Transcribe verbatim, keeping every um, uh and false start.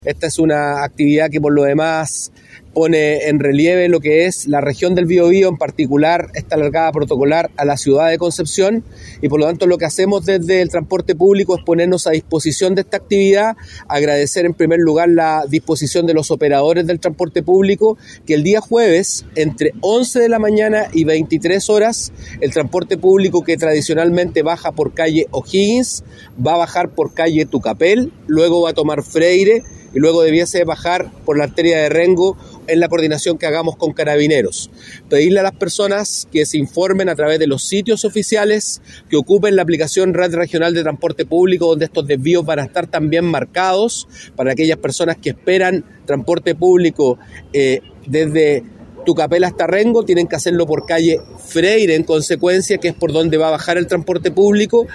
Esta es una actividad que por lo demás pone en relieve lo que es la región del Biobío, en particular esta largada protocolar a la ciudad de Concepción, y por lo tanto lo que hacemos desde el transporte público es ponernos a disposición de esta actividad, agradecer en primer lugar la disposición de los operadores del transporte público, que el día jueves entre once de la mañana y veintitrés horas el transporte público que tradicionalmente baja por calle O'Higgins va a bajar por calle Tucapel, luego va a tomar Freire y luego debiese bajar por la arteria de Rengo en la coordinación que hagamos con Carabineros. Pedirle a las personas que se informen a través de los sitios oficiales, que ocupen la aplicación Red Regional de Transporte Público, donde estos desvíos van a estar también marcados para aquellas personas que esperan transporte público eh, desde Tucapel hasta Rengo, tienen que hacerlo por calle Freire en consecuencia, que es por donde va a bajar el transporte público.